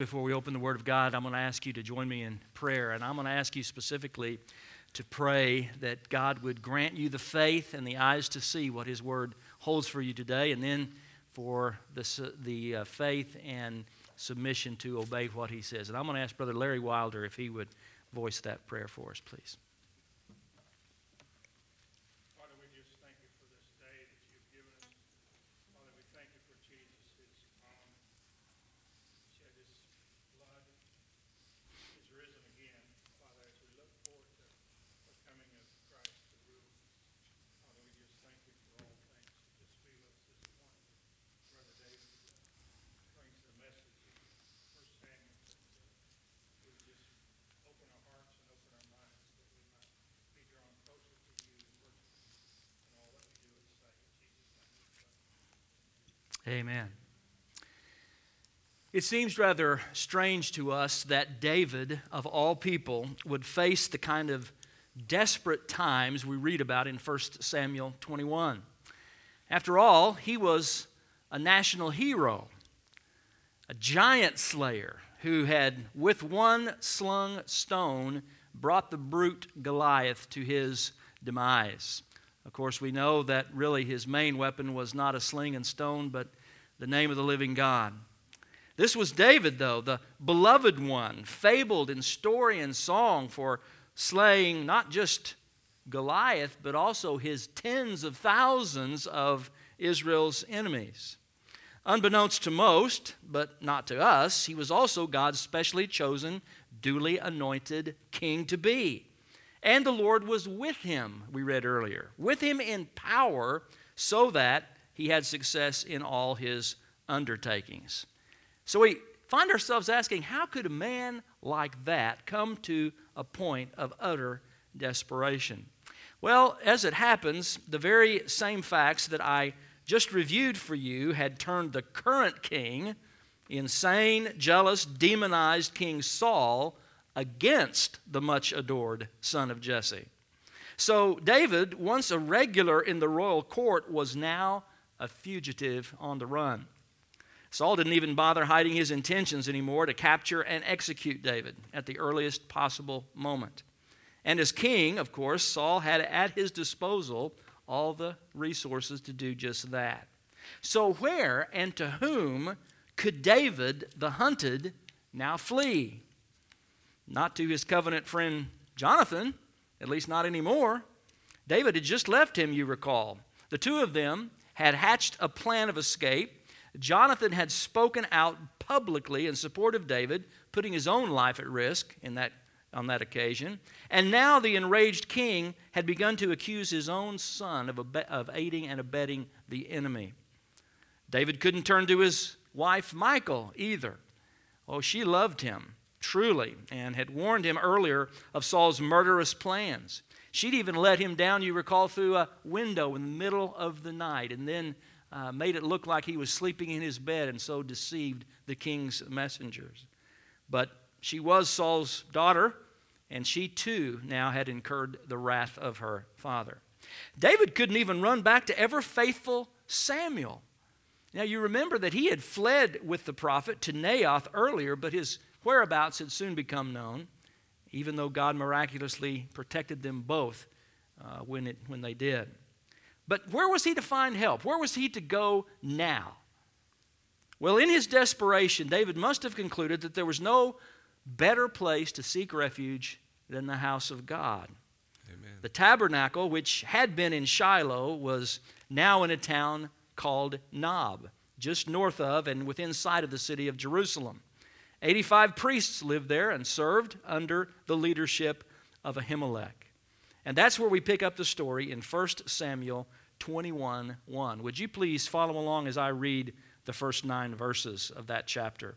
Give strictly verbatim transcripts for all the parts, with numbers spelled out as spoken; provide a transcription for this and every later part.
Before we open the Word of God, I'm going to ask you to join me in prayer, and I'm going to ask you specifically to pray that God would grant you the faith and the eyes to see what His Word holds for you today, and then for the, the uh, faith and submission to obey what He says. And I'm going to ask Brother Larry Wilder if he would voice that prayer for us, please. Father, we just thank you for this day that you've given us. Father, we thank you for Jesus, who's come, shed his blood, is risen again. Father, as we look forward to the coming of Christ to rule, Father, we just thank you for all things. Just be with us this morning. Brother David uh, brings the message of First Samuel. That, uh, we just open our hearts and open our minds that we might be drawn closer to you and worship in all that we do and say. In Jesus' name we pray. Amen. It seems rather strange to us that David, of all people, would face the kind of desperate times we read about in First Samuel twenty-one. After all, he was a national hero, a giant slayer who had, with one slung stone, brought the brute Goliath to his demise. Of course, we know that really his main weapon was not a sling and stone, but the name of the living God. This was David, though, the beloved one, fabled in story and song for slaying not just Goliath, but also his tens of thousands of Israel's enemies. Unbeknownst to most, but not to us, he was also God's specially chosen, duly anointed king to be. And the Lord was with him, we read earlier, with him in power, so that he had success in all his undertakings. So we find ourselves asking, how could a man like that come to a point of utter desperation? Well, as it happens, the very same facts that I just reviewed for you had turned the current king, insane, jealous, demonized King Saul, against the much adored son of Jesse. So David, once a regular in the royal court, was now a fugitive on the run. Saul didn't even bother hiding his intentions anymore to capture and execute David at the earliest possible moment. And as king, of course, Saul had at his disposal all the resources to do just that. So where and to whom could David, the hunted, now flee? Not to his covenant friend Jonathan, at least not anymore. David had just left him, you recall. The two of them had hatched a plan of escape. Jonathan had spoken out publicly in support of David, putting his own life at risk in that, on that occasion. And now the enraged king had begun to accuse his own son of, ab- of aiding and abetting the enemy. David couldn't turn to his wife Michal either. Oh, she loved him truly and had warned him earlier of Saul's murderous plans. She'd even let him down, you recall, through a window in the middle of the night, and then Uh, made it look like he was sleeping in his bed, and so deceived the king's messengers. But she was Saul's daughter, and she too now had incurred the wrath of her father. David couldn't even run back to ever-faithful Samuel. Now you remember that he had fled with the prophet to Naioth earlier, but his whereabouts had soon become known, even though God miraculously protected them both uh, when, it, when they did. But where was he to find help? Where was he to go now? Well, in his desperation, David must have concluded that there was no better place to seek refuge than the house of God. Amen. The tabernacle, which had been in Shiloh, was now in a town called Nob, just north of and within sight of the city of Jerusalem. eighty-five priests lived there and served under the leadership of Ahimelech. And that's where we pick up the story in First Samuel twenty-one one. Would you please follow along as I read the first nine verses of that chapter?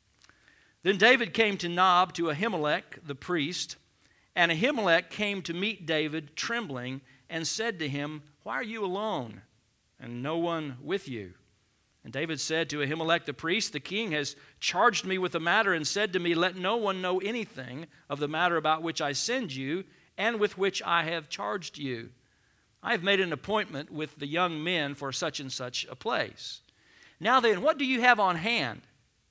Then David came to Nob to Ahimelech the priest, and Ahimelech came to meet David trembling and said to him, "Why are you alone and no one with you?" And David said to Ahimelech the priest, "The king has charged me with a matter and said to me, 'Let no one know anything of the matter about which I send you and with which I have charged you. I have made an appointment with the young men for such and such a place. Now then, what do you have on hand?'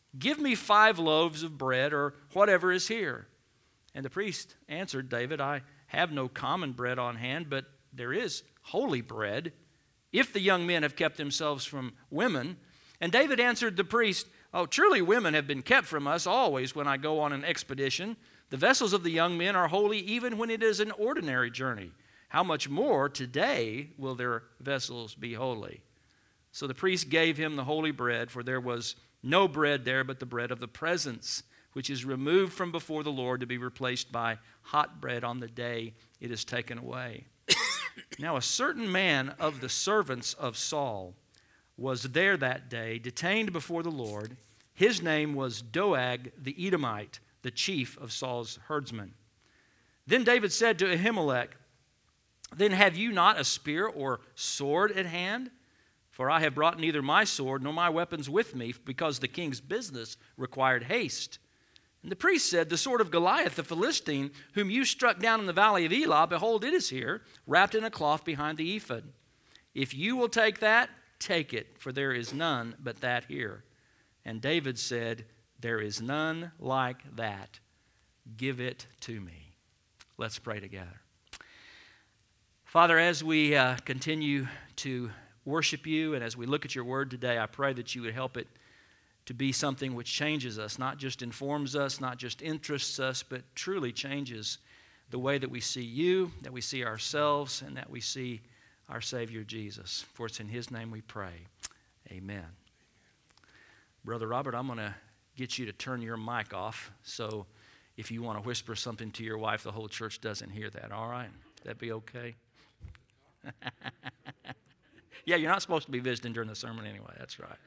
Give me five loaves of bread or whatever is here. And the priest answered David, I have no common bread on hand, but there is holy bread, if the young men have kept themselves from women. And David answered the priest, Oh, truly women have been kept from us always when I go on an expedition. The vessels of the young men are holy even when it is an ordinary journey. How much more today will their vessels be holy? So the priest gave him the holy bread, for there was no bread there but the bread of the presence, which is removed from before the Lord to be replaced by hot bread on the day it is taken away. Now a certain man of the servants of Saul was there that day, detained before the Lord. His name was Doeg the Edomite, the chief of Saul's herdsmen. Then David said to Ahimelech, Then have you not a spear or sword at hand? For I have brought neither my sword nor my weapons with me, because the king's business required haste. And the priest said, The sword of Goliath the Philistine, whom you struck down in the valley of Elah, behold, it is here, wrapped in a cloth behind the ephod. If you will take that, take it, for there is none but that here. And David said, There is none like that. Give it to me. Let's pray together. Father, as we uh, continue to worship you and as we look at your word today, I pray that you would help it to be something which changes us, not just informs us, not just interests us, but truly changes the way that we see you, that we see ourselves, and that we see our Savior Jesus. For it's in his name we pray. Amen. Brother Robert, I'm going to get you to turn your mic off, so if you want to whisper something to your wife, the whole church doesn't hear that, all right? That be okay? Yeah, you're not supposed to be visiting during the sermon anyway, that's right.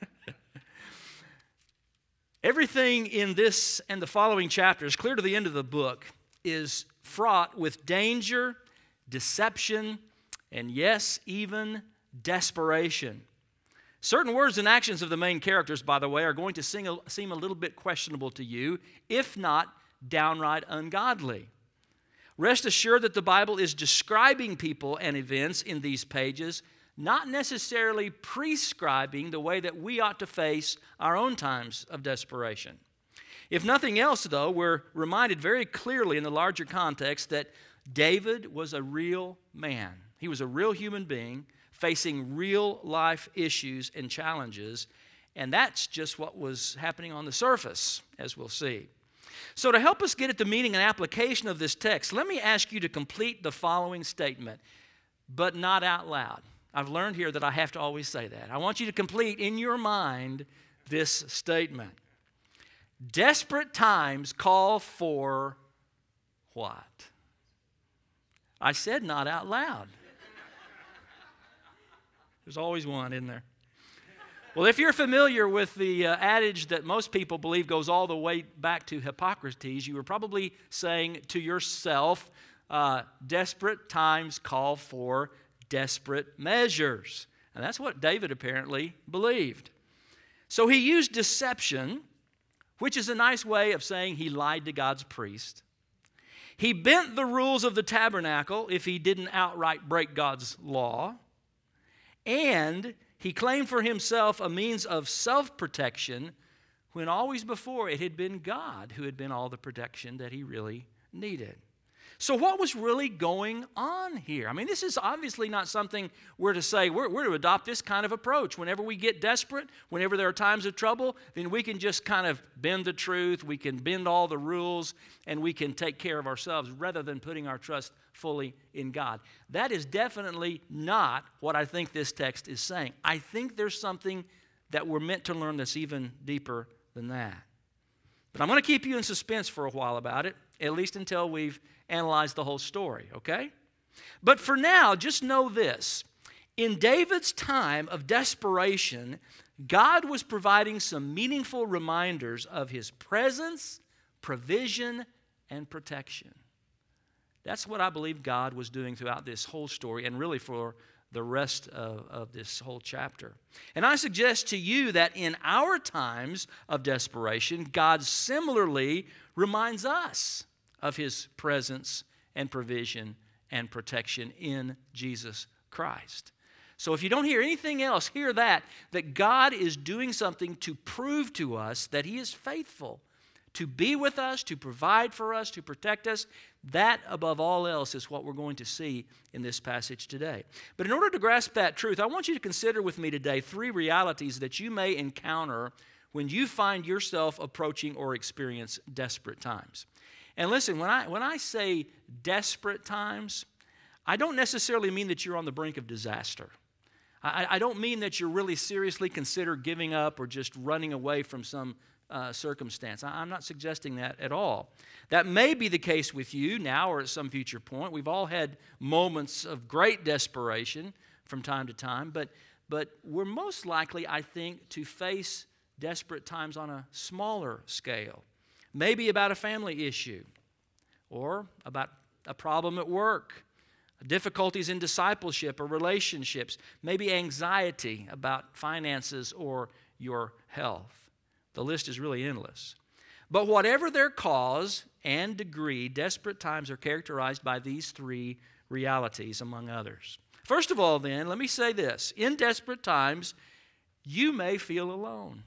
Everything in this and the following chapters, clear to the end of the book, is fraught with danger, deception, and yes, even desperation. Certain words and actions of the main characters, by the way, are going to sing a, seem a little bit questionable to you, if not downright ungodly. Rest assured that the Bible is describing people and events in these pages, not necessarily prescribing the way that we ought to face our own times of desperation. If nothing else, though, we're reminded very clearly in the larger context that David was a real man. He was a real human being facing real life issues and challenges, and that's just what was happening on the surface, as we'll see. So to help us get at the meaning and application of this text, let me ask you to complete the following statement, but not out loud. I've learned here that I have to always say that. I want you to complete in your mind this statement. Desperate times call for what? I said not out loud. There's always one, isn't there? Well, if you're familiar with the uh, adage that most people believe goes all the way back to Hippocrates, you were probably saying to yourself, uh, desperate times call for desperate measures. And that's what David apparently believed. So he used deception, which is a nice way of saying he lied to God's priest. He bent the rules of the tabernacle if he didn't outright break God's law. And he claimed for himself a means of self-protection when always before it had been God who had been all the protection that he really needed. So what was really going on here? I mean, this is obviously not something we're to say, we're, we're to adopt this kind of approach. Whenever we get desperate, whenever there are times of trouble, then we can just kind of bend the truth, we can bend all the rules, and we can take care of ourselves rather than putting our trust fully in God. That is definitely not what I think this text is saying. I think there's something that we're meant to learn that's even deeper than that. But I'm going to keep you in suspense for a while about it, at least until we've analyzed the whole story, okay? But for now, just know this. In David's time of desperation, God was providing some meaningful reminders of his presence, provision, and protection. That's what I believe God was doing throughout this whole story and really for the rest of, of this whole chapter. And I suggest to you that in our times of desperation, God similarly reminds us of his presence and provision and protection in Jesus Christ. So if you don't hear anything else, hear that, that God is doing something to prove to us that He is faithful, to be with us, to provide for us, to protect us. That, above all else, is what we're going to see in this passage today. But in order to grasp that truth, I want you to consider with me today three realities that you may encounter when you find yourself approaching or experience desperate times. And listen, when I, when I say desperate times, I don't necessarily mean that you're on the brink of disaster. I, I don't mean that you're really seriously consider giving up or just running away from some uh, circumstance. I, I'm not suggesting that at all. That may be the case with you now or at some future point. We've all had moments of great desperation from time to time, but, but we're most likely, I think, to face desperate times on a smaller scale. Maybe about a family issue or about a problem at work, difficulties in discipleship or relationships, maybe anxiety about finances or your health. The list is really endless. But whatever their cause and degree, desperate times are characterized by these three realities, among others. First of all, then, let me say this. In desperate times, you may feel alone.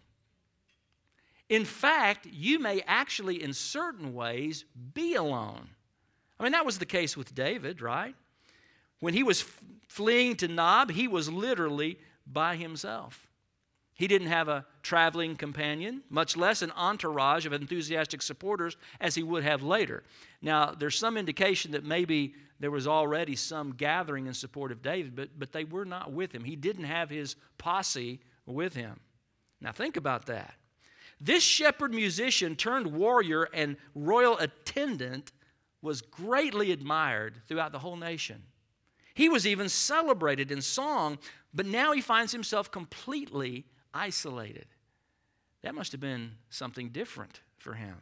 In fact, you may actually, in certain ways, be alone. I mean, that was the case with David, right? When he was f- fleeing to Nob, he was literally by himself. He didn't have a traveling companion, much less an entourage of enthusiastic supporters as he would have later. Now, there's some indication that maybe there was already some gathering in support of David, but, but they were not with him. He didn't have his posse with him. Now, think about that. This shepherd musician turned warrior and royal attendant was greatly admired throughout the whole nation. He was even celebrated in song, but now he finds himself completely isolated. That must have been something different for him.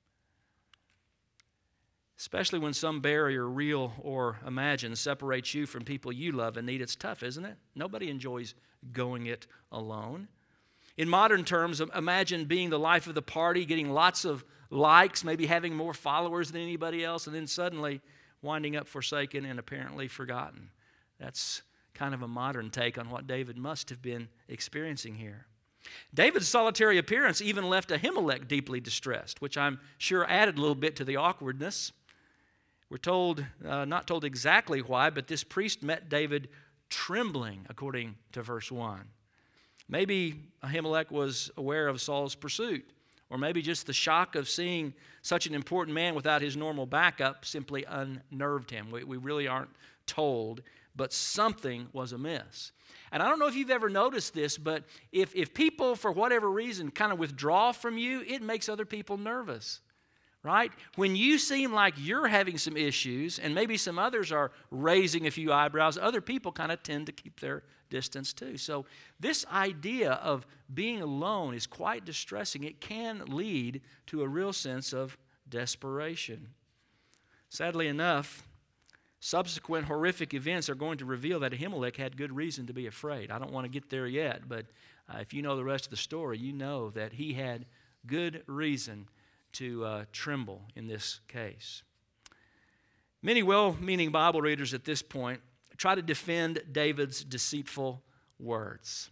Especially when some barrier, real or imagined, separates you from people you love and need. It's tough, isn't it? Nobody enjoys going it alone. In modern terms, imagine being the life of the party, getting lots of likes, maybe having more followers than anybody else, and then suddenly winding up forsaken and apparently forgotten. That's kind of a modern take on what David must have been experiencing here. David's solitary appearance even left Ahimelech deeply distressed, which I'm sure added a little bit to the awkwardness. We're told, uh, not told exactly why, but this priest met David trembling, according to verse one. Maybe Ahimelech was aware of Saul's pursuit, or maybe just the shock of seeing such an important man without his normal backup simply unnerved him. We, we really aren't told, but something was amiss. And I don't know if you've ever noticed this, but if, if people, for whatever reason, kind of withdraw from you, it makes other people nervous, right? When you seem like you're having some issues, and maybe some others are raising a few eyebrows, other people kind of tend to keep their distance too. So this idea of being alone is quite distressing. It can lead to a real sense of desperation. Sadly enough, subsequent horrific events are going to reveal that Ahimelech had good reason to be afraid. I don't want to get there yet, but uh, if you know the rest of the story, you know that he had good reason to uh, tremble in this case. Many well-meaning Bible readers at this point try to defend David's deceitful words.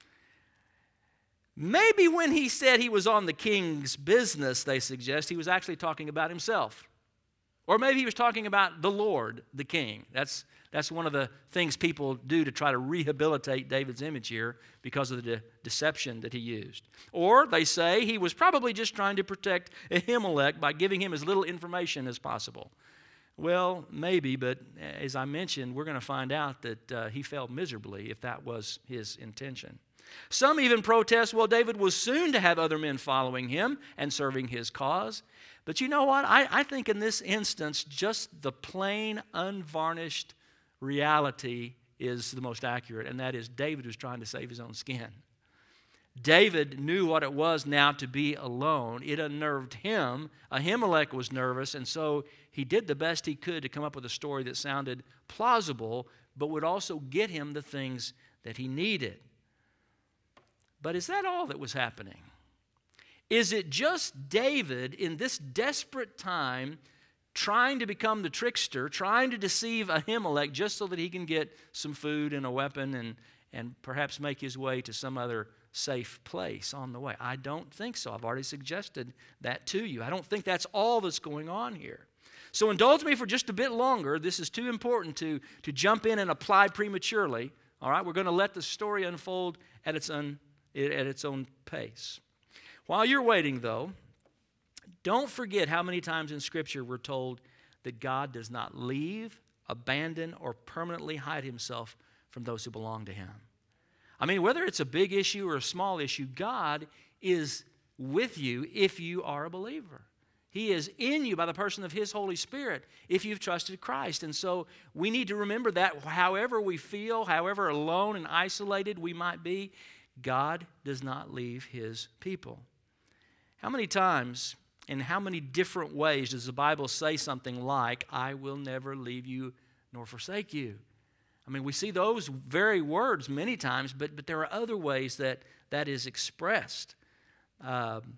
Maybe when he said he was on the king's business, they suggest, he was actually talking about himself. Or maybe he was talking about the Lord, the king. That's, that's one of the things people do to try to rehabilitate David's image here because of the de- deception that he used. Or they say he was probably just trying to protect Ahimelech by giving him as little information as possible. Well, maybe, but as I mentioned, we're going to find out that uh, he failed miserably if that was his intention. Some even protest, well, David was soon to have other men following him and serving his cause. But you know what? I, I think in this instance, just the plain, unvarnished reality is the most accurate, and that is David was trying to save his own skin. David knew what it was now to be alone. It unnerved him. Ahimelech was nervous, and so he did the best he could to come up with a story that sounded plausible, but would also get him the things that he needed. But is that all that was happening? Is it just David in this desperate time trying to become the trickster, trying to deceive Ahimelech just so that he can get some food and a weapon and, and perhaps make his way to some other safe place on the way. I don't think so. I've already suggested that to you. I don't think that's all that's going on here. So indulge me for just a bit longer. This is too important to, to jump in and apply prematurely. All right, we're going to let the story unfold at its, un, at its own pace. While you're waiting, though, don't forget how many times in Scripture we're told that God does not leave, abandon, or permanently hide himself from those who belong to him. I mean, whether it's a big issue or a small issue, God is with you if you are a believer. He is in you by the person of his Holy Spirit if you've trusted Christ. And so we need to remember that however we feel, however alone and isolated we might be, God does not leave his people. How many times, in how many different ways does the Bible say something like, I will never leave you nor forsake you? I mean, we see those very words many times, but, but there are other ways that that is expressed. Um,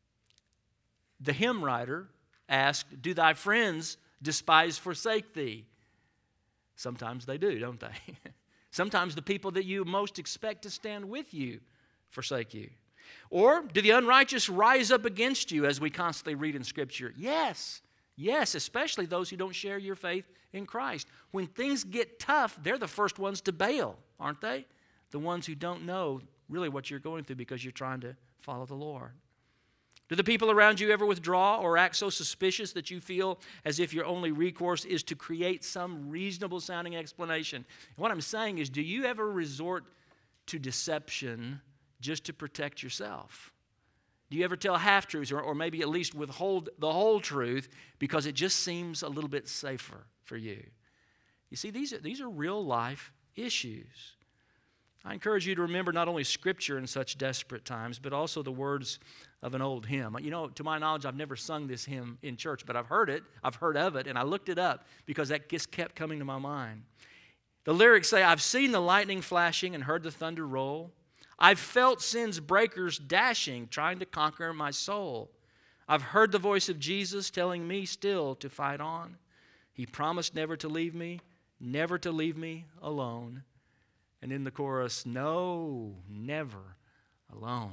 the hymn writer asked, do thy friends despise forsake thee? Sometimes they do, don't they? Sometimes the people that you most expect to stand with you forsake you. Or do the unrighteous rise up against you, as we constantly read in Scripture? Yes, yes, especially those who don't share your faith in Christ. When things get tough, they're the first ones to bail, aren't they? The ones who don't know really what you're going through because you're trying to follow the Lord. Do the people around you ever withdraw or act so suspicious that you feel as if your only recourse is to create some reasonable sounding explanation? And what I'm saying is, do you ever resort to deception just to protect yourself? Do you ever tell half-truths or, or maybe at least withhold the whole truth because it just seems a little bit safer for you? You see, these are, these are real-life issues. I encourage you to remember not only Scripture in such desperate times, but also the words of an old hymn. You know, to my knowledge, I've never sung this hymn in church, but I've heard it, I've heard of it, and I looked it up because that just kept coming to my mind. The lyrics say, I've seen the lightning flashing and heard the thunder roll. I've felt sin's breakers dashing, trying to conquer my soul. I've heard the voice of Jesus telling me still to fight on. He promised never to leave me, never to leave me alone. And in the chorus, no, never alone.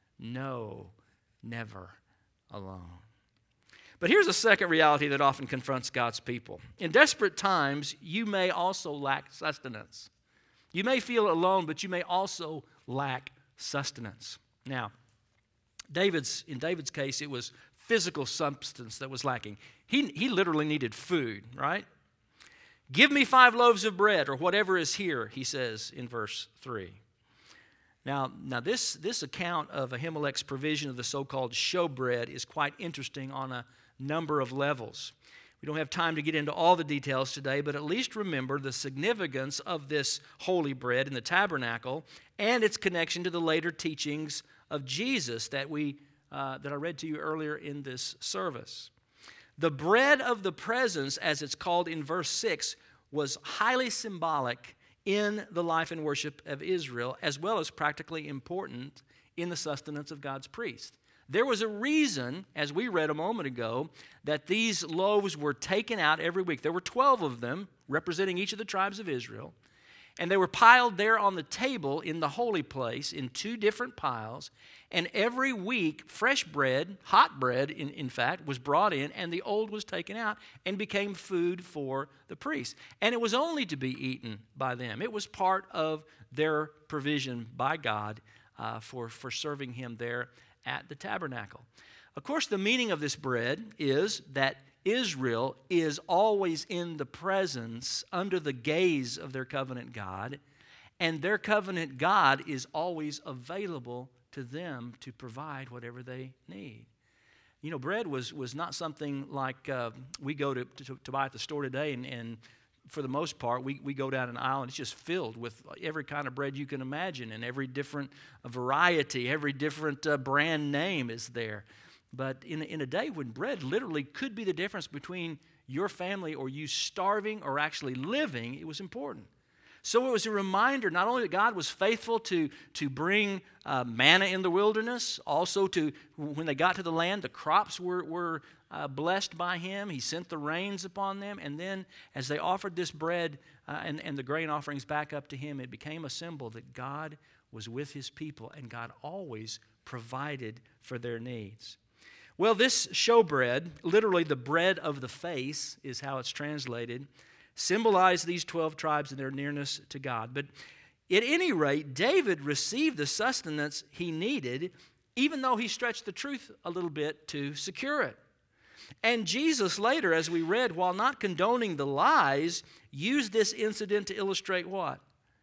No, never alone. But here's a second reality that often confronts God's people. In desperate times, you may also lack sustenance. You may feel alone, but you may also lack sustenance. Now, David's in David's case, it was physical substance that was lacking. He, he literally needed food, right? Give me five loaves of bread, or whatever is here, he says in verse three. Now, now this, this account of Ahimelech's provision of the so-called showbread is quite interesting on a number of levels. We don't have time to get into all the details today, but at least remember the significance of this holy bread in the tabernacle and its connection to the later teachings of Jesus that we uh, that I read to you earlier in this service. The bread of the presence, as it's called in verse six, was highly symbolic in the life and worship of Israel, as well as practically important in the sustenance of God's priest. There was a reason, as we read a moment ago, that these loaves were taken out every week. There were twelve of them, representing each of the tribes of Israel, and they were piled there on the table in the holy place in two different piles, and every week fresh bread, hot bread in, in fact, was brought in, and the old was taken out and became food for the priests. And it was only to be eaten by them. It was part of their provision by God uh, for, for serving him there at the tabernacle. Of course, the meaning of this bread is that Israel is always in the presence, under the gaze of their covenant God, and their covenant God is always available to them to provide whatever they need. You know, bread was, was not something like uh, we go to, to, to buy at the store today, and, and for the most part, we, we go down an aisle and it's just filled with every kind of bread you can imagine, and every different variety, every different uh, brand name is there. But in, in a day when bread literally could be the difference between your family or you starving or actually living, it was important. So it was a reminder not only that God was faithful to, to bring uh, manna in the wilderness, also to, when they got to the land, the crops were, were uh, blessed by him. He sent the rains upon them. And then as they offered this bread uh, and, and the grain offerings back up to him, it became a symbol that God was with his people and God always provided for their needs. Well, this showbread, literally the bread of the face is how it's translated, symbolize these twelve tribes and their nearness to God. But at any rate, David received the sustenance he needed, even though he stretched the truth a little bit to secure it. And Jesus later, as we read, while not condoning the lies, used this incident to illustrate what?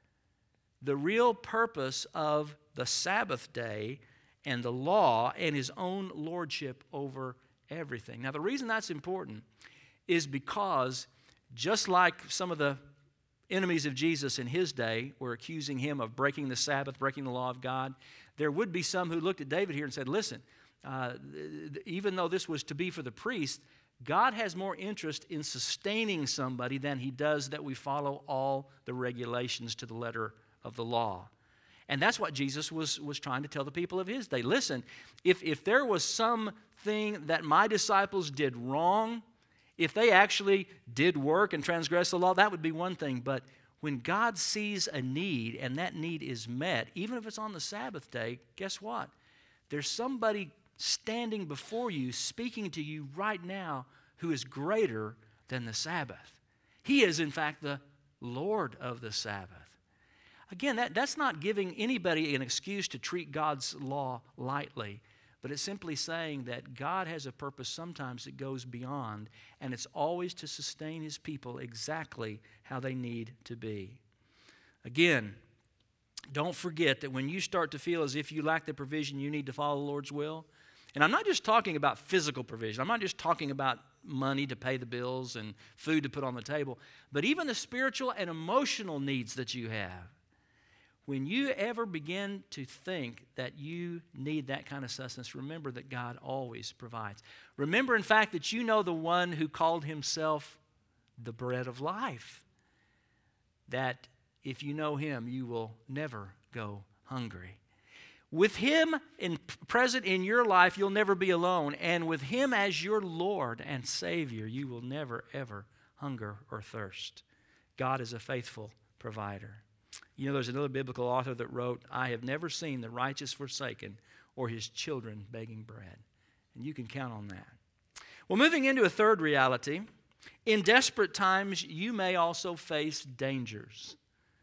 The real purpose of the Sabbath day and the law and his own lordship over everything. Now, the reason that's important is because just like some of the enemies of Jesus in his day were accusing him of breaking the Sabbath, breaking the law of God, there would be some who looked at David here and said, listen, uh, even though this was to be for the priest, God has more interest in sustaining somebody than he does that we follow all the regulations to the letter of the law. And that's what Jesus was, was trying to tell the people of his day. Listen, if, if there was something that my disciples did wrong, if they actually did work and transgress the law, that would be one thing. But when God sees a need and that need is met, even if it's on the Sabbath day, guess what? There's somebody standing before you, speaking to you right now, who is greater than the Sabbath. He is, in fact, the Lord of the Sabbath. Again, that, that's not giving anybody an excuse to treat God's law lightly. But it's simply saying that God has a purpose sometimes that goes beyond, and it's always to sustain his people exactly how they need to be. Again, don't forget that when you start to feel as if you lack the provision you need to follow the Lord's will, and I'm not just talking about physical provision. I'm not just talking about money to pay the bills and food to put on the table, but even the spiritual and emotional needs that you have. When you ever begin to think that you need that kind of sustenance, remember that God always provides. Remember, in fact, that you know the one who called himself the bread of life. That if you know him, you will never go hungry. With him in, present in your life, you'll never be alone. And with him as your Lord and Savior, you will never, ever hunger or thirst. God is a faithful provider. You know, there's another biblical author that wrote, I have never seen the righteous forsaken or his children begging bread. And you can count on that. Well, moving into a third reality, in desperate times, you may also face dangers.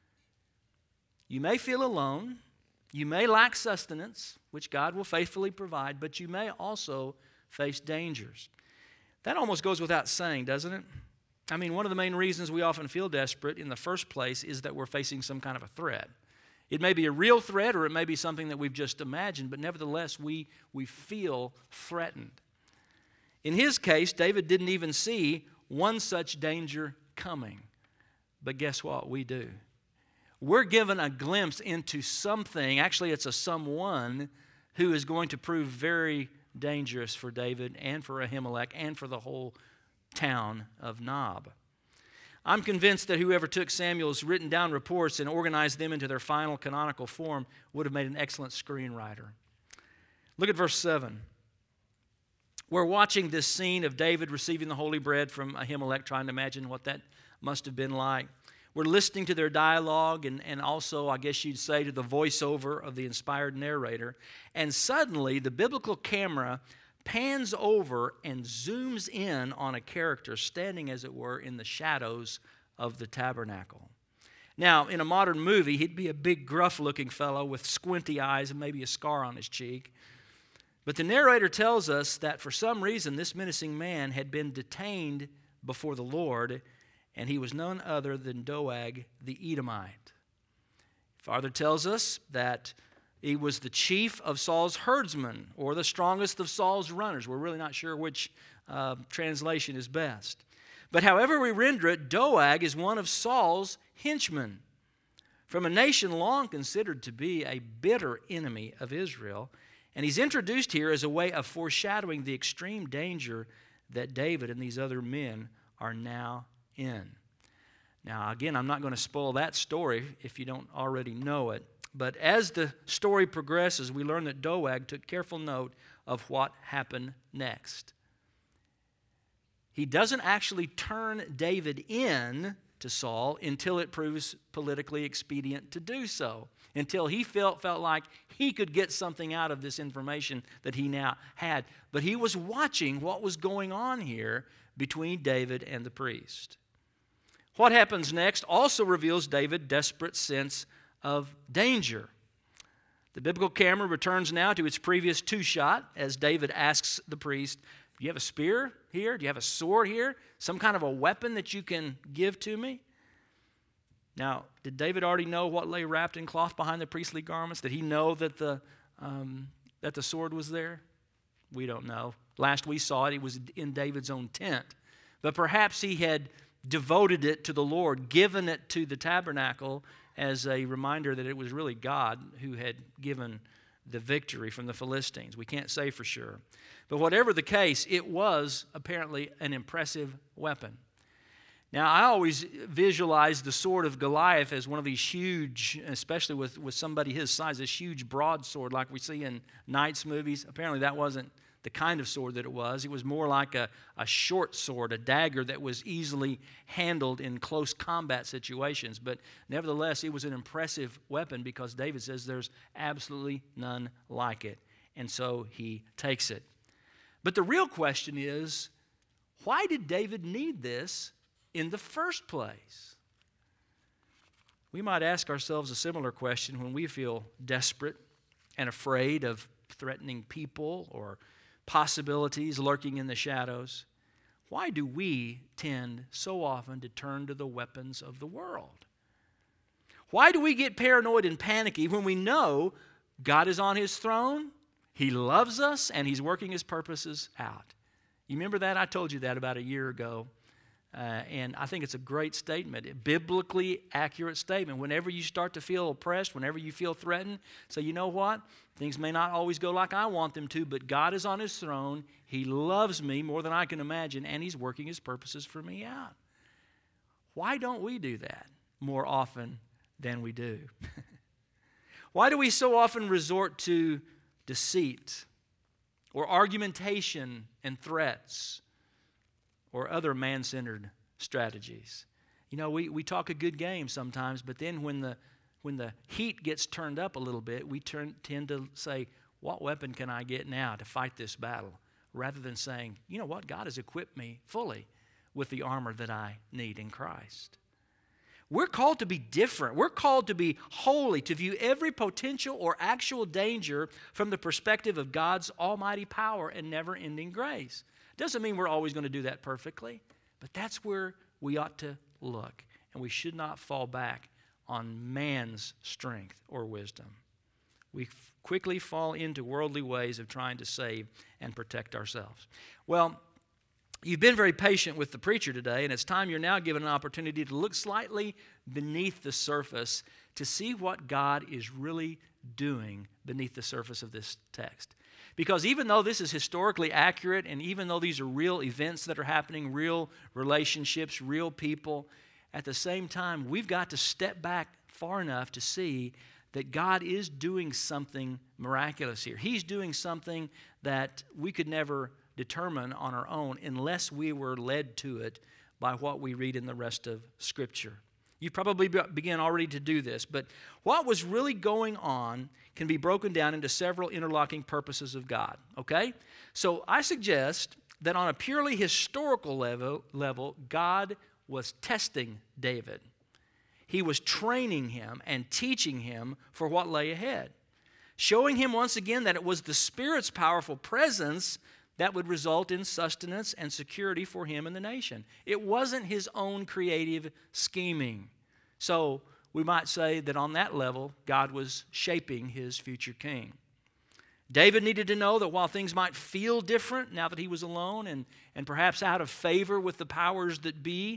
You may feel alone. You may lack sustenance, which God will faithfully provide, but you may also face dangers. That almost goes without saying, doesn't it? I mean, one of the main reasons we often feel desperate in the first place is that we're facing some kind of a threat. It may be a real threat or it may be something that we've just imagined, but nevertheless, we, we feel threatened. In his case, David didn't even see one such danger coming. But guess what? We do. We're given a glimpse into something, actually it's a someone, who is going to prove very dangerous for David and for Ahimelech and for the whole town of Nob. I'm convinced that whoever took Samuel's written down reports and organized them into their final canonical form would have made an excellent screenwriter. Look at verse seven. We're watching this scene of David receiving the holy bread from Ahimelech, trying to imagine what that must have been like. We're listening to their dialogue and, and also, I guess you'd say, to the voiceover of the inspired narrator. And suddenly, the biblical camera pans over and zooms in on a character standing, as it were, in the shadows of the tabernacle. Now, in a modern movie, he'd be a big, gruff-looking fellow with squinty eyes and maybe a scar on his cheek. But the narrator tells us that for some reason, this menacing man had been detained before the Lord, and he was none other than Doeg the Edomite. Father tells us that he was the chief of Saul's herdsmen, or the strongest of Saul's runners. We're really not sure which uh, translation is best. But however we render it, Doeg is one of Saul's henchmen, from a nation long considered to be a bitter enemy of Israel. And he's introduced here as a way of foreshadowing the extreme danger that David and these other men are now in. Now, again, I'm not going to spoil that story if you don't already know it. But as the story progresses, we learn that Doeg took careful note of what happened next. He doesn't actually turn David in to Saul until it proves politically expedient to do so, until he felt, felt like he could get something out of this information that he now had. But he was watching what was going on here between David and the priest. What happens next also reveals David's desperate sense of danger. The biblical camera returns now to its previous two-shot as David asks the priest, do you have a spear here? Do you have a sword here? Some kind of a weapon that you can give to me? Now, did David already know what lay wrapped in cloth behind the priestly garments? Did he know that the, um, that the sword was there? We don't know. Last we saw it, it was in David's own tent. But perhaps he had devoted it to the Lord, given it to the tabernacle as a reminder that it was really God who had given the victory from the Philistines. We can't say for sure. But whatever the case, it was apparently an impressive weapon. Now, I always visualize the sword of Goliath as one of these huge, especially with, with somebody his size, this huge broadsword like we see in Knight's movies. Apparently that wasn't the kind of sword that it was. It was more like a, a short sword, a dagger that was easily handled in close combat situations. But nevertheless, it was an impressive weapon because David says there's absolutely none like it. And so he takes it. But the real question is, why did David need this in the first place? We might ask ourselves a similar question when we feel desperate and afraid of threatening people or possibilities lurking in the shadows. Why do we tend so often to turn to the weapons of the world? Why do we get paranoid and panicky when we know God is on his throne, he loves us, and he's working his purposes out? You remember that? I told you that about a year ago. Uh, and I think it's a great statement, a biblically accurate statement. Whenever you start to feel oppressed, whenever you feel threatened, say, you know what? Things may not always go like I want them to, but God is on his throne. He loves me more than I can imagine, and he's working his purposes for me out. Why don't we do that more often than we do? Why do we so often resort to deceit or argumentation and threats or other man-centered strategies? You know, we, we talk a good game sometimes, but then when the when the heat gets turned up a little bit, we turn, tend to say, what weapon can I get now to fight this battle? Rather than saying, you know what, God has equipped me fully with the armor that I need in Christ. We're called to be different. We're called to be holy, to view every potential or actual danger from the perspective of God's almighty power and never-ending grace. Doesn't mean we're always going to do that perfectly, but that's where we ought to look, and we should not fall back on man's strength or wisdom. We f- quickly fall into worldly ways of trying to save and protect ourselves. Well, you've been very patient with the preacher today, and it's time you're now given an opportunity to look slightly beneath the surface to see what God is really doing beneath the surface of this text. Because even though this is historically accurate, and even though these are real events that are happening, real relationships, real people, at the same time, we've got to step back far enough to see that God is doing something miraculous here. He's doing something that we could never determine on our own unless we were led to it by what we read in the rest of Scripture. You probably begin already to do this, but what was really going on can be broken down into several interlocking purposes of God, okay? So I suggest that on a purely historical level, level, God was testing David. He was training him and teaching him for what lay ahead, showing him once again that it was the Spirit's powerful presence that would result in sustenance and security for him and the nation. It wasn't his own creative scheming. So we might say that on that level, God was shaping his future king. David needed to know that while things might feel different now that he was alone and, and perhaps out of favor with the powers that be,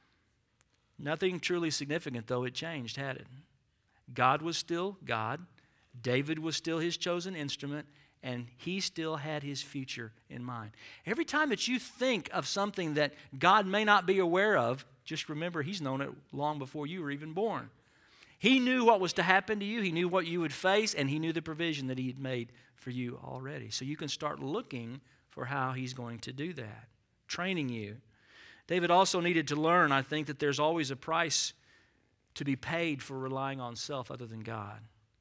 nothing truly significant, though, it changed, had it? God was still God. David was still his chosen instrument, and he still had his future in mind. Every time that you think of something that God may not be aware of, just remember He's known it long before you were even born. He knew what was to happen to you. He knew what you would face, and He knew the provision that He had made for you already. So you can start looking for how He's going to do that, training you. David also needed to learn, I think, that there's always a price to be paid for relying on self other than God.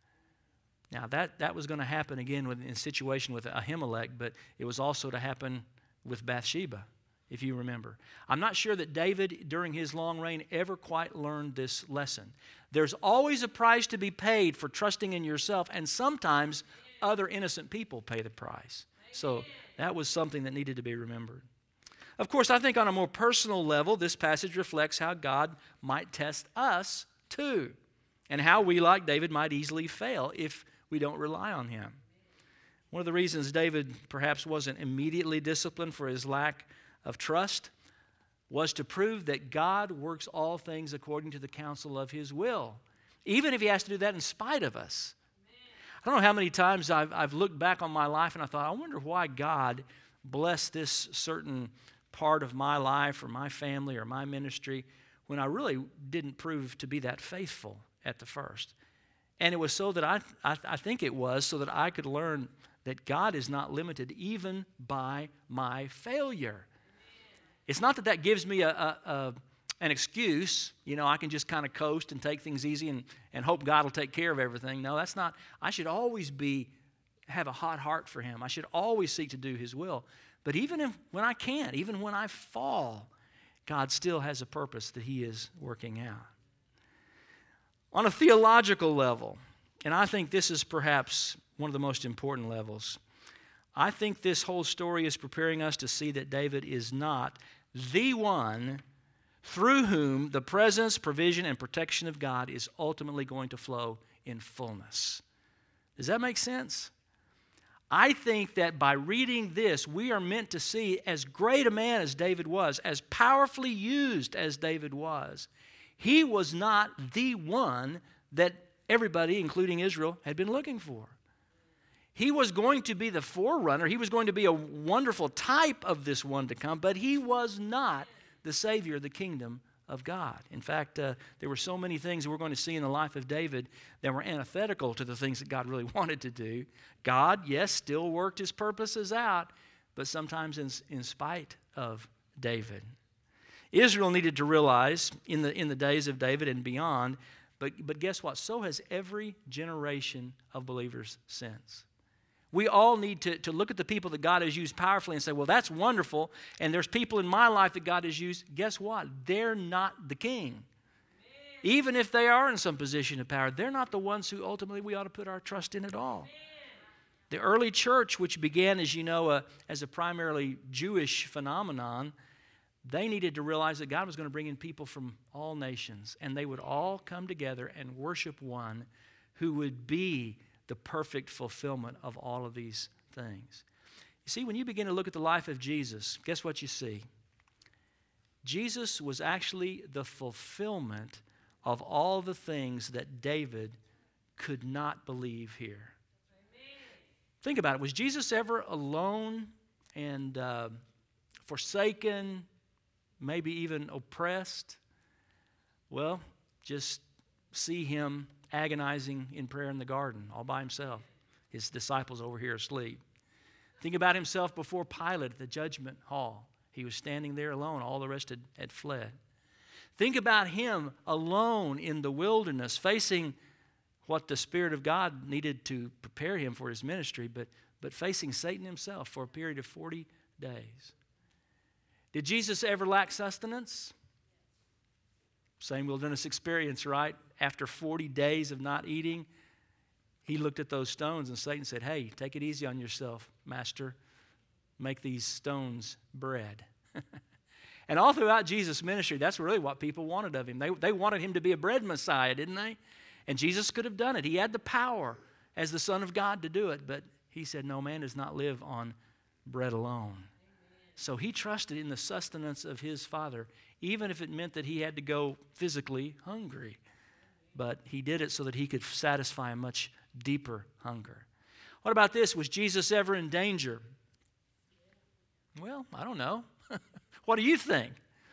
Now, that, that was going to happen again with, in a situation with Ahimelech, but it was also to happen with Bathsheba, if you remember. I'm not sure that David, during his long reign, ever quite learned this lesson. There's always a price to be paid for trusting in yourself, and sometimes other innocent people pay the price. So that was something that needed to be remembered. Of course, I think on a more personal level, this passage reflects how God might test us too, and how we, like David, might easily fail if we don't rely on Him. One of the reasons David perhaps wasn't immediately disciplined for his lack of trust was to prove that God works all things according to the counsel of His will, even if He has to do that in spite of us. I don't know how many times I've, I've looked back on my life and I thought, I wonder why God blessed this certain part of my life or my family or my ministry when I really didn't prove to be that faithful at the first. And it was so that I, I, I think it was so that I could learn that God is not limited even by my failure. It's not that that gives me a, a, a an excuse, you know, I can just kind of coast and take things easy and, and hope God will take care of everything. No, that's not. I should always be have a hot heart for Him. I should always seek to do His will. But even if, when I can't, even when I fall, God still has a purpose that He is working out. On a theological level, and I think this is perhaps one of the most important levels, I think this whole story is preparing us to see that David is not the one through whom the presence, provision, and protection of God is ultimately going to flow in fullness. Does that make sense? I think that by reading this, we are meant to see as great a man as David was, as powerfully used as David was, he was not the one that everybody, including Israel, had been looking for. He was going to be the forerunner. He was going to be a wonderful type of this one to come, but he was not the Savior of the kingdom of God. In fact, uh, there were so many things that we're going to see in the life of David that were antithetical to the things that God really wanted to do. God, yes, still worked His purposes out, but sometimes in, in spite of David. Israel needed to realize in the, in the days of David and beyond, but, but guess what? So has every generation of believers since. We all need to, to look at the people that God has used powerfully and say, well, that's wonderful, and there's people in my life that God has used. Guess what? They're not the king. Amen. Even if they are in some position of power, they're not the ones who ultimately we ought to put our trust in at all. Amen. The early church, which began, as you know, uh, as a primarily Jewish phenomenon, they needed to realize that God was going to bring in people from all nations, and they would all come together and worship one who would be the perfect fulfillment of all of these things. You see, when you begin to look at the life of Jesus, guess what you see? Jesus was actually the fulfillment of all the things that David could not believe here. Amen. Think about it. Was Jesus ever alone and uh, forsaken, maybe even oppressed? Well, just see Him agonizing in prayer in the garden all by Himself. His disciples over here asleep. Think about Himself before Pilate at the judgment hall. He was standing there alone. All the rest had, had fled. Think about Him alone in the wilderness, facing what the Spirit of God needed to prepare Him for His ministry, but, but facing Satan himself for a period of forty days. Did Jesus ever lack sustenance? Same wilderness experience, right? After forty days of not eating, He looked at those stones and Satan said, hey, take it easy on yourself, Master. Make these stones bread. And all throughout Jesus' ministry, that's really what people wanted of Him. They, they wanted Him to be a bread Messiah, didn't they? And Jesus could have done it. He had the power as the Son of God to do it. But He said, no, man does not live on bread alone. So He trusted in the sustenance of His Father, even if it meant that He had to go physically hungry. But He did it so that He could satisfy a much deeper hunger. What about this? Was Jesus ever in danger? Well, I don't know. What do you think?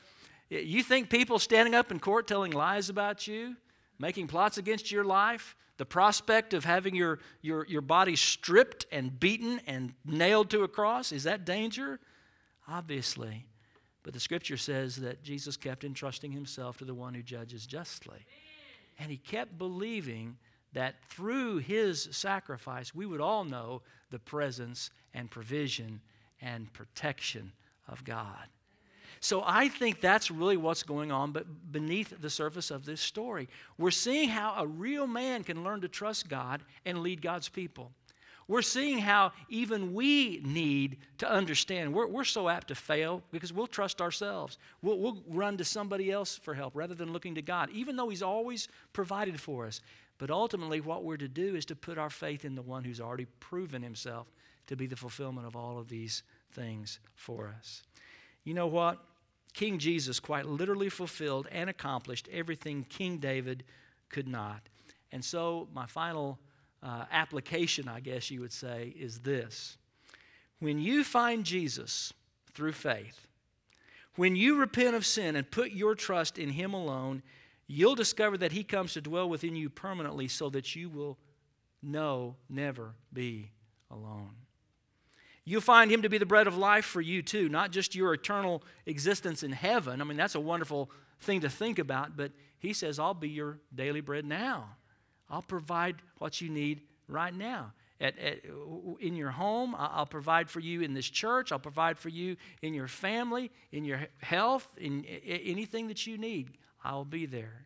You think people standing up in court telling lies about you, making plots against your life, the prospect of having your, your, your body stripped and beaten and nailed to a cross, is that danger? Obviously. But the Scripture says that Jesus kept entrusting himself to the one who judges justly. And he kept believing that through his sacrifice, we would all know the presence and provision and protection of God. So I think that's really what's going on but beneath the surface of this story. We're seeing how a real man can learn to trust God and lead God's people. We're seeing how even we need to understand. We're, we're so apt to fail because we'll trust ourselves. We'll, we'll run to somebody else for help rather than looking to God, even though he's always provided for us. But ultimately, what we're to do is to put our faith in the one who's already proven himself to be the fulfillment of all of these things for us. You know what? King Jesus quite literally fulfilled and accomplished everything King David could not. And so my final uh, application, I guess you would say, is this. When you find Jesus through faith, when you repent of sin and put your trust in him alone, you'll discover that he comes to dwell within you permanently so that you will know never be alone. You'll find him to be the bread of life for you too, not just your eternal existence in heaven. I mean, that's a wonderful thing to think about, but he says, I'll be your daily bread now. I'll provide what you need right now. At, at, in your home, I'll provide for you in this church. I'll provide for you in your family, in your health, in anything that you need. I'll be there.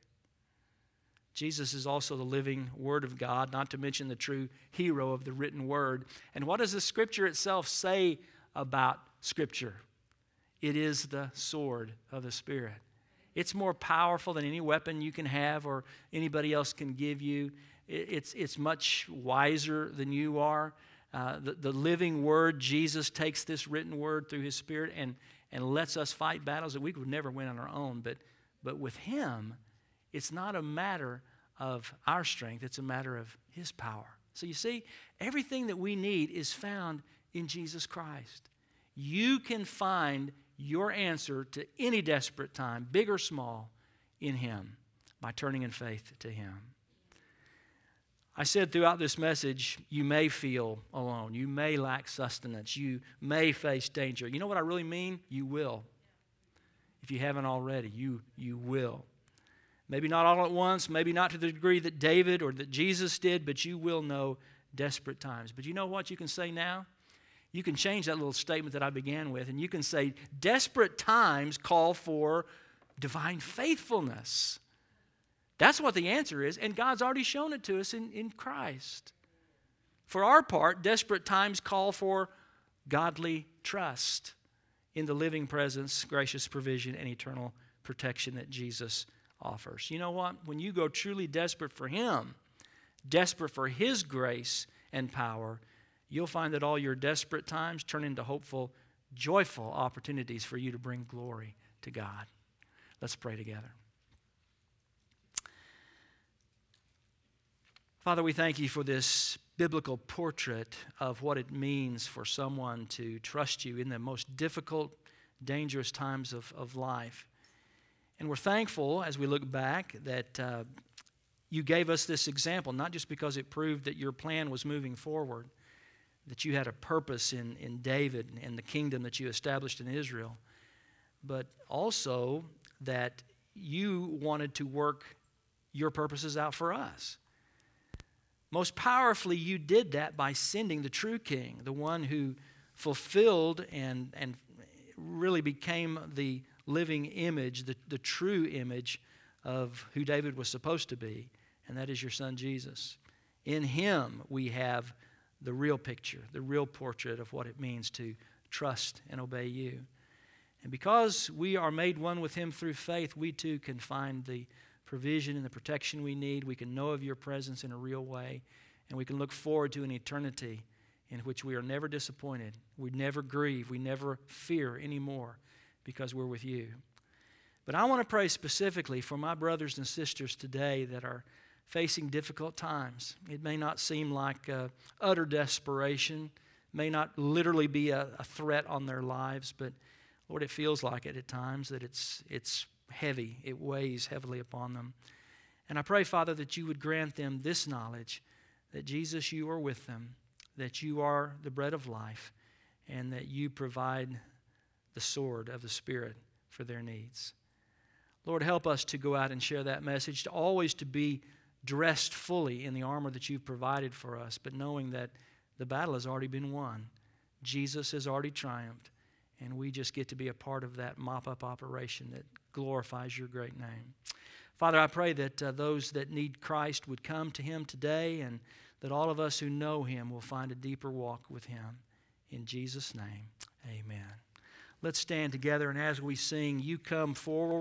Jesus is also the living Word of God, not to mention the true hero of the written Word. And what does the Scripture itself say about Scripture? It is the sword of the Spirit. It's more powerful than any weapon you can have or anybody else can give you. It's, it's much wiser than you are. Uh, the, the living Word, Jesus takes this written Word through His Spirit and, and lets us fight battles that we would never win on our own. But, but with Him, it's not a matter of our strength. It's a matter of His power. So you see, everything that we need is found in Jesus Christ. You can find your answer to any desperate time, big or small, in Him by turning in faith to Him. I said throughout this message, you may feel alone. You may lack sustenance. You may face danger. You know what I really mean? You will. If you haven't already, you, you will. Maybe not all at once, maybe not to the degree that David or that Jesus did, but you will know desperate times. But you know what you can say now? You can change that little statement that I began with, and you can say, desperate times call for divine faithfulness. That's what the answer is, and God's already shown it to us in, in Christ. For our part, desperate times call for godly trust in the living presence, gracious provision, and eternal protection that Jesus offers. You know what? When you go truly desperate for Him, desperate for His grace and power, you'll find that all your desperate times turn into hopeful, joyful opportunities for you to bring glory to God. Let's pray together. Father, we thank You for this biblical portrait of what it means for someone to trust You in the most difficult, dangerous times of, of life. And we're thankful, as we look back, that uh, You gave us this example, not just because it proved that Your plan was moving forward, that You had a purpose in, in David and the kingdom that You established in Israel, but also that You wanted to work Your purposes out for us. Most powerfully, You did that by sending the true King, the one who fulfilled and, and really became the living image, the, the true image of who David was supposed to be, and that is Your Son, Jesus. In Him, we have the real picture, the real portrait of what it means to trust and obey You. And because we are made one with Him through faith, we too can find the provision and the protection we need. We can know of Your presence in a real way, and we can look forward to an eternity in which we are never disappointed. We never grieve. We never fear anymore because we're with You. But I want to pray specifically for my brothers and sisters today that are facing difficult times. It may not seem like uh, utter desperation, may not literally be a, a threat on their lives, but Lord, it feels like it at times, that it's it's heavy. It weighs heavily upon them. And I pray, Father, that you would grant them this knowledge, that Jesus, you are with them, that you are the bread of life, and that you provide the sword of the Spirit for their needs. Lord, help us to go out and share that message, to always to be dressed fully in the armor that you've provided for us, but knowing that the battle has already been won. Jesus has already triumphed, and we just get to be a part of that mop-up operation that glorifies your great name. Father, I pray that uh, those that need Christ would come to him today, and that all of us who know him will find a deeper walk with him. In Jesus' name, amen. Let's stand together, and as we sing, you come forward.